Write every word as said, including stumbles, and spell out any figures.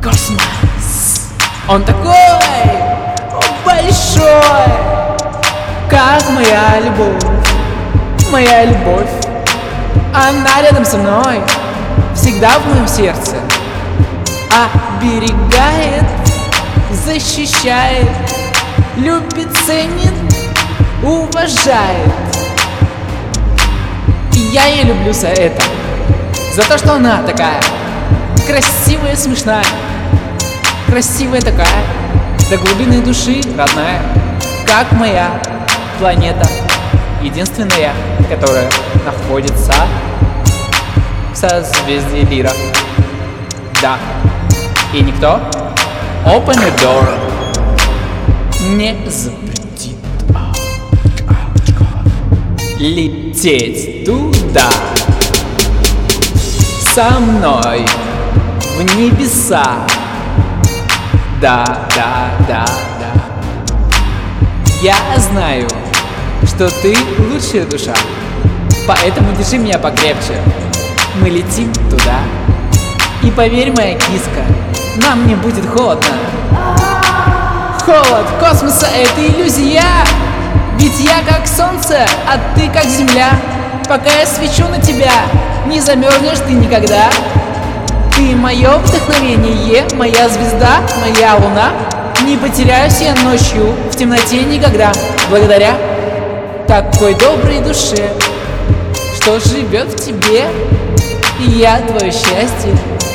Космос. Он такой большой, как моя любовь, моя любовь. Она рядом со мной, всегда в моем сердце, оберегает, защищает, любит, ценит, уважает. И я ее люблю за это, за то, что она такая красивая, смешная, красивая такая, до глубины души родная, как моя планета, единственная, которая находится в созвездии Лира. Да, и никто open the door не запретит лететь туда со мной в небеса. Да, да, да, да. Я знаю, что ты лучшая душа, поэтому держи меня покрепче. Мы летим туда. И поверь, моя киска, нам не будет холодно. Холод космоса — это иллюзия. Ведь я как солнце, а ты как земля. Пока я свечу на тебя, не замерзнешь ты никогда. Ты мое вдохновение, моя звезда, моя луна. Не потеряюсь я ночью в темноте никогда. Благодаря такой доброй душе, что живет в тебе. И я твое счастье.